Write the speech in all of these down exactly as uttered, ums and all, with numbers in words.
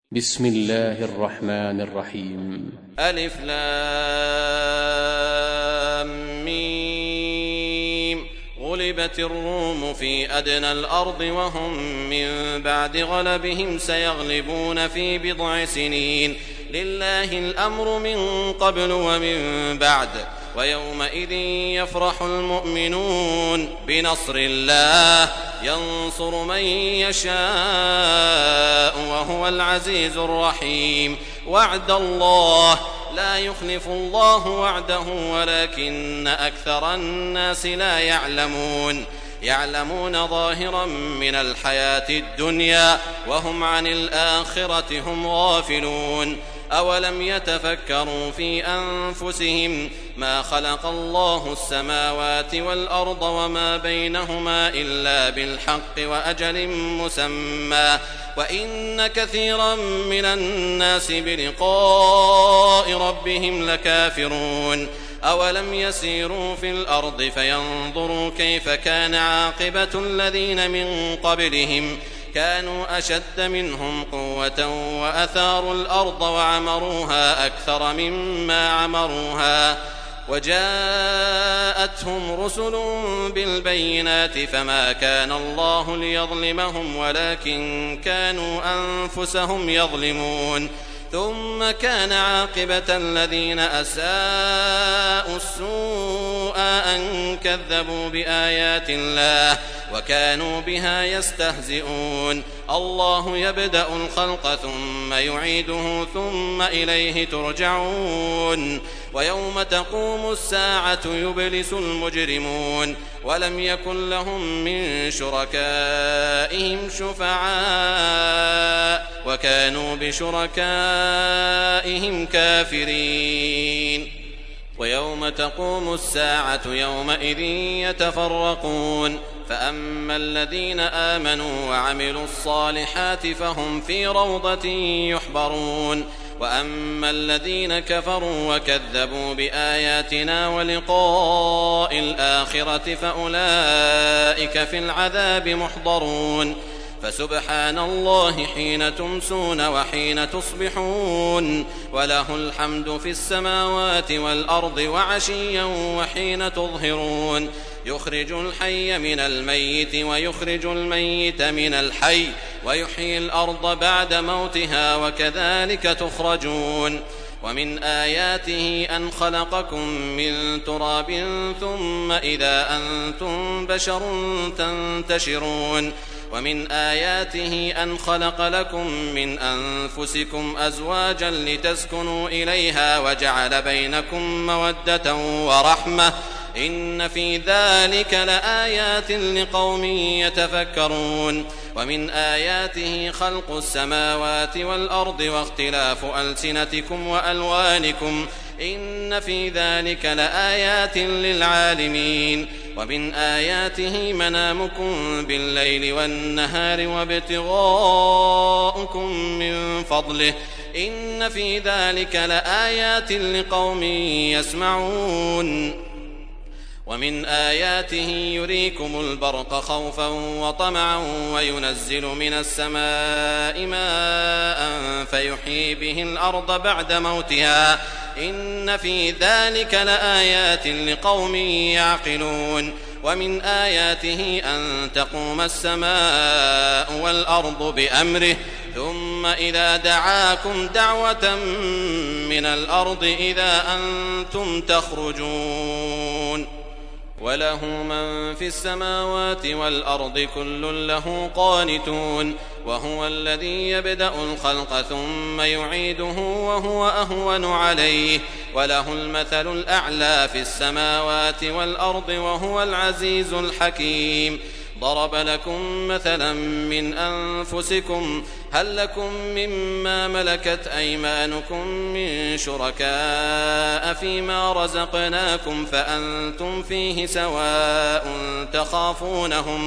بسم الله الرحمن الرحيم. ألف لام ميم. غلبت الروم في أدنى الأرض وهم من بعد غلبهم سيغلبون في بضع سنين. لله الأمر من قبل ومن بعد ويومئذ يفرح المؤمنون بنصر الله ينصر من يشاء وهو العزيز الرحيم. وعد الله لا يخلف الله وعده ولكن أكثر الناس لا يعلمون. يعلمون ظاهرا من الحياة الدنيا وهم عن الآخرة هم غافلون. أولم يتفكروا في أنفسهم ما خلق الله السماوات والأرض وما بينهما إلا بالحق وأجل مسمى وإن كثيرا من الناس بلقاء ربهم لكافرون. أولم يسيروا في الأرض فينظروا كيف كان عاقبة الذين من قبلهم كانوا أشد منهم قوة وأثاروا الأرض وعمروها أكثر مما عمروها وجاءتهم رسل بالبينات فما كان الله ليظلمهم ولكن كانوا أنفسهم يظلمون. ثم كان عاقبة الذين أساءوا السوء أن كذبوا بآيات الله وكانوا بها يستهزئون. الله يبدأ الخلق ثم يعيده ثم إليه ترجعون. ويوم تقوم الساعة يبلس المجرمون ولم يكن لهم من شركائهم شفعاء وكانوا بشركائهم كافرين. ويوم تقوم الساعة يومئذ يتفرقون فأما الذين آمنوا وعملوا الصالحات فهم في روضة يحبرون وأما الذين كفروا وكذبوا بآياتنا ولقاء الآخرة فأولئك في العذاب محضرون. فسبحان الله حين تمسون وحين تصبحون وله الحمد في السماوات والأرض وعشيا وحين تظهرون. يخرج الحي من الميت ويخرج الميت من الحي ويحيي الأرض بعد موتها وكذلك تخرجون. ومن آياته أن خلقكم من تراب ثم إذا أنتم بشر تنتشرون. ومن آياته أن خلق لكم من أنفسكم أزواجا لتسكنوا إليها وجعل بينكم مودة ورحمة إن في ذلك لآيات لقوم يتفكرون. ومن آياته خلق السماوات والأرض واختلاف ألسنتكم وألوانكم إن في ذلك لآيات للعالمين. ومن آياته منامكم بالليل والنهار وابتغاؤكم من فضله إن في ذلك لآيات لقوم يسمعون. ومن آياته يريكم البرق خوفا وطمعا وينزل من السماء ماء فيحيي به الأرض بعد موتها إن في ذلك لآيات لقوم يعقلون. ومن آياته أن تقوم السماء والأرض بأمره ثم إذا دعاكم دعوة من الأرض إذا أنتم تخرجون. وله من في السماوات والأرض كل له قانتون. وهو الذي يبدأ الخلق ثم يعيده وهو أهون عليه وله المثل الأعلى في السماوات والأرض وهو العزيز الحكيم. ضرب لكم مثلا من أنفسكم هل لكم مما ملكت أيمانكم من شركاء فيما رزقناكم فأنتم فيه سواء تخافونهم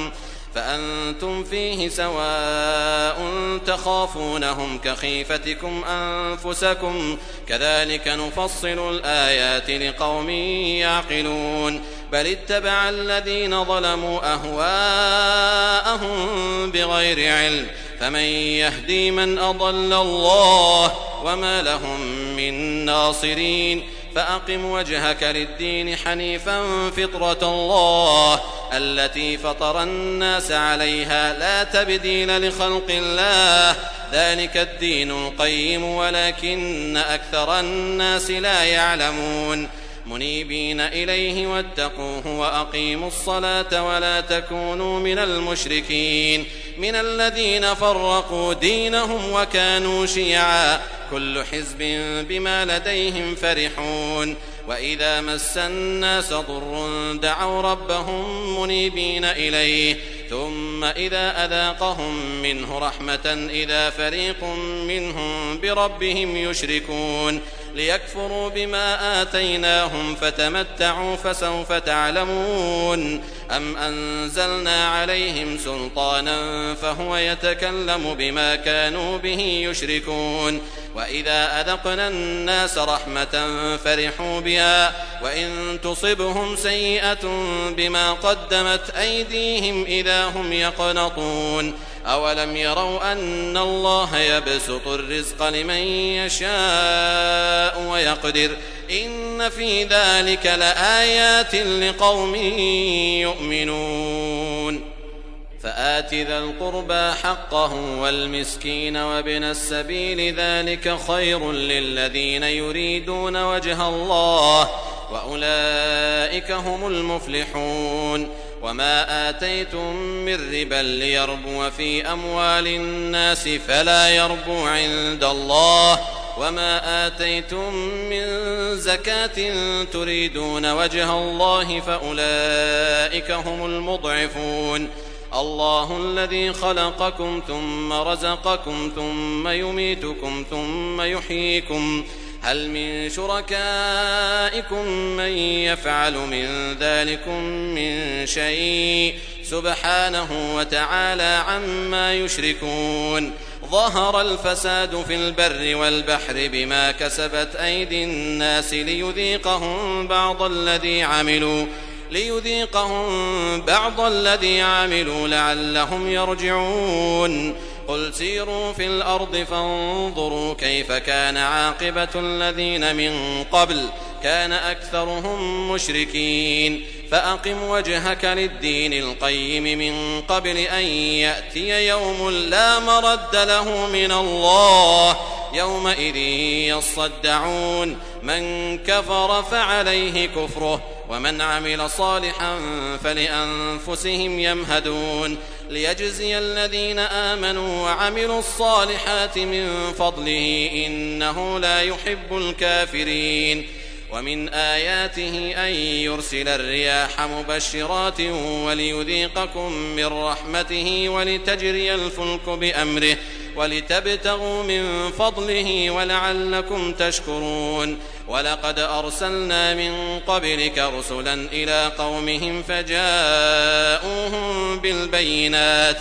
فأنتم فيه سواء تخافونهم كخيفتكم أنفسكم كذلك نفصل الآيات لقوم يعقلون بل اتبع الذين ظلموا أهواءهم بغير علم فمن يهدي من أضل الله وما لهم من ناصرين فأقم وجهك للدين حنيفا فطرة الله التي فطر الناس عليها لا تبديل لخلق الله ذلك الدين القيم ولكن أكثر الناس لا يعلمون منيبين إليه واتقوه وأقيموا الصلاة ولا تكونوا من المشركين من الذين فرقوا دينهم وكانوا شيعا كل حزب بما لديهم فرحون وإذا مس الناس ضر دعوا ربهم منيبين إليه ثم إذا أذاقهم منه رحمة إذا فريق منهم بربهم يشركون ليكفروا بما آتيناهم فتمتعوا فسوف تعلمون أم أنزلنا عليهم سلطانا فهو يتكلم بما كانوا به يشركون وإذا أذقنا الناس رحمة فرحوا بها وإن تصبهم سيئة بما قدمت أيديهم إذا هم يقنطون أولم يروا أن الله يبسط الرزق لمن يشاء ويقدر إن في ذلك لآيات لقوم يؤمنون فآت ذا القربى حقه والمسكين وابن السبيل ذلك خير للذين يريدون وجه الله وأولئك هم المفلحون وما آتيتم من ربا ليربو في أموال الناس فلا يربو عند الله وما آتيتم من زكاة تريدون وجه الله فأولئك هم المضعفون الله الذي خلقكم ثم رزقكم ثم يميتكم ثم يحييكم هل من شركائكم من يفعل من ذلكم من شيء سبحانه وتعالى عما يشركون ظهر الفساد في البر والبحر بما كسبت أيدي الناس ليذيقهم بعض الذي عملوا ليذيقهم بعض الذي عملوا لعلهم يرجعون قل سيروا في الأرض فانظروا كيف كان عاقبة الذين من قبل كان أكثرهم مشركين فأقم وجهك للدين القيم من قبل أن يأتي يوم لا مرد له من الله يومئذ يصدعون من كفر فعليه كفره ومن عمل صالحا فلأنفسهم يمهدون ليجزي الذين آمنوا وعملوا الصالحات من فضله إنه لا يحب الكافرين ومن آياته أن يرسل الرياح مبشرات وليذيقكم من رحمته ولتجري الفلك بأمره ولتبتغوا من فضله ولعلكم تشكرون ولقد أرسلنا من قبلك رسلا إلى قومهم فجاءوهم بالبينات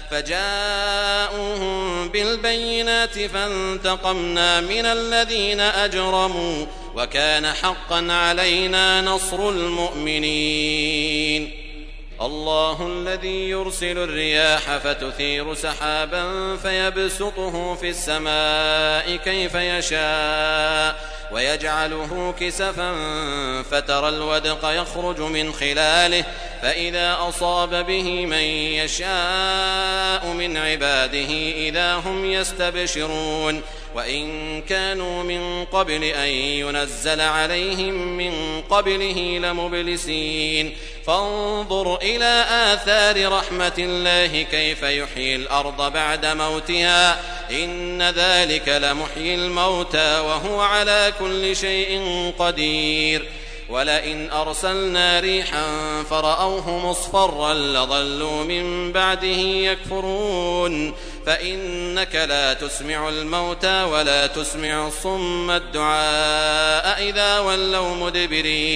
فجاءوهم بالبينات فانتقمنا من الذين أجرموا وكان حقا علينا نصر المؤمنين الله الذي يرسل الرياح فتثير سحابا فيبسطه في السماء كيف يشاء ويجعله كسفا فترى الودق يخرج من خلاله فإذا أصاب به من يشاء من عباده إذا هم يستبشرون وإن كانوا من قبل أن ينزل عليهم من قبله لمبلسين فانظر إلى آثار رحمة الله كيف يحيي الأرض بعد موتها إن ذلك لمحيي الموتى وهو على كل شيء قدير ولئن أرسلنا ريحا فرأوه مصفرا لظلوا من بعده يكفرون فإنك لا تسمع الموتى ولا تسمع الصم الدعاء إذا ولوا مدبرين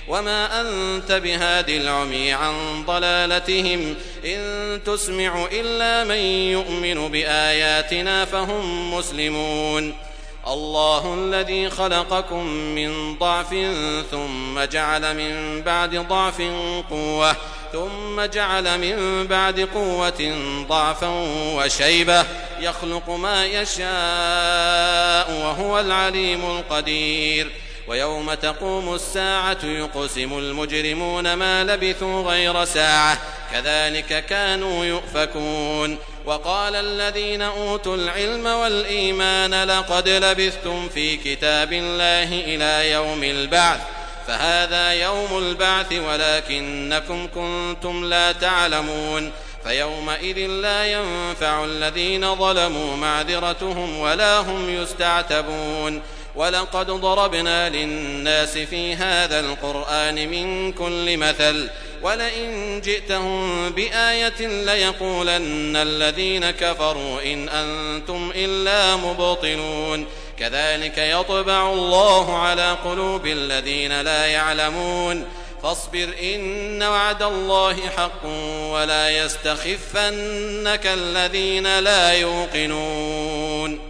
وما أنت بهاد العمي عن ضلالتهم إن تسمع إلا من يؤمن بآياتنا فهم مسلمون الله الذي خلقكم من ضعف ثم جعل من بعد ضعف قوة ثم جعل من بعد قوة ضعفا وشيبة يخلق ما يشاء وهو العليم القدير ويوم تقوم الساعة يقسم المجرمون ما لبثوا غير ساعة كذلك كانوا يؤفكون وقال الذين أوتوا العلم والإيمان لقد لبثتم في كتاب الله إلى يوم البعث فهذا يوم البعث ولكنكم كنتم لا تعلمون فيومئذ لا ينفع الذين ظلموا معذرتهم ولا هم يستعتبون ولقد ضربنا للناس في هذا القرآن من كل مثل ولئن جئتهم بآية ليقولن الذين كفروا إن أنتم إلا مبطلون كذلك يطبع الله على قلوب الذين لا يعلمون فاصبر إن وعد الله حق ولا يستخفنك الذين لا يوقنون